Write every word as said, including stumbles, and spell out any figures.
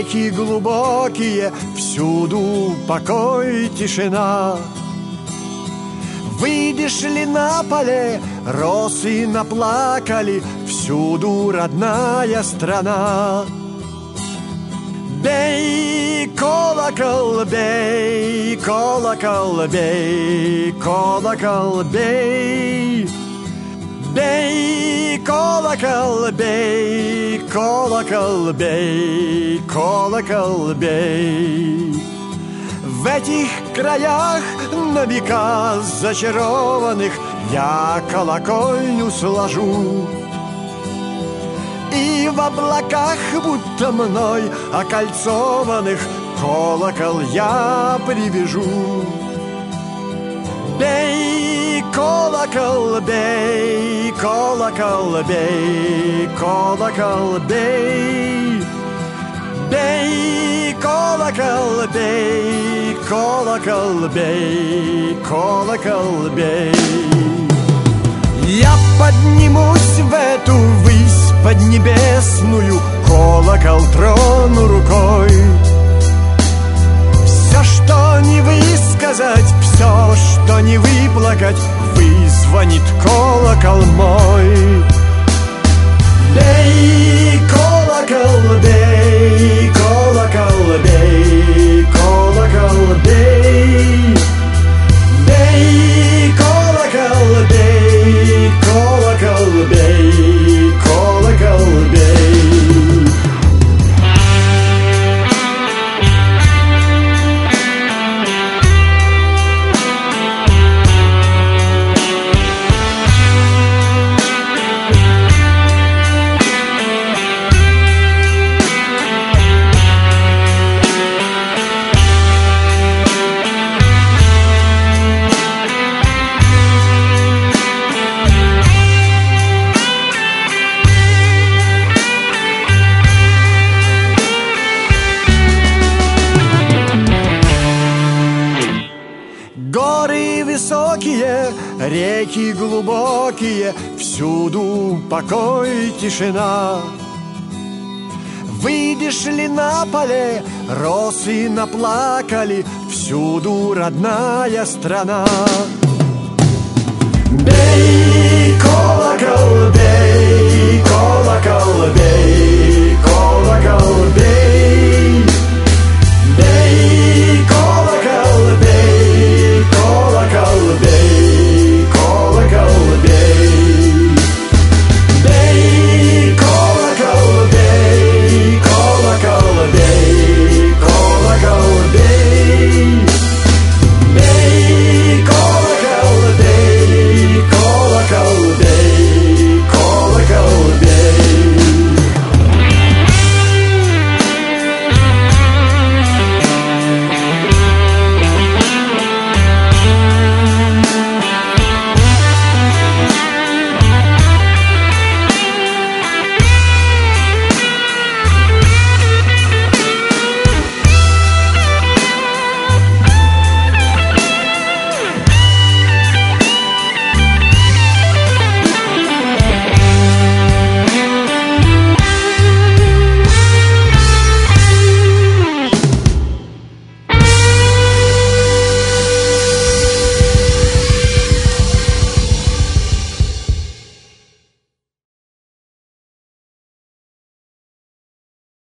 реки глубокие, всюду покой, тишина. Выйдешь ли на поле, росы наплакали, всюду родная страна. Бей, колокол, бей, колокол, бей, колокол, бей. Бей, колокол, бей, колокол, бей, колокол, бей. В этих краях на века зачарованных я колокольню сложу, и в облаках, будто мной окольцованных, колокол я привяжу. Бей, колокол, бей, колокол, бей, колокол, бей. Бей, колокол, бей, колокол, бей, колокол, бей. Я поднимусь в эту высь поднебесную, колокол трону рукой. Все, что не высказать, все, что не выплакать, вызвонит колокол мой. Бей, колокол, бей, колокол, бей, колокол, бей. Бей, колокол, бей, колокол, бей, колокол, бей. Реки глубокие, всюду покой, тишина. Выйдешь ли на поле, росы наплакали, всюду родная страна. Бей, колокол, бей, колокол, бей, колокол, бей.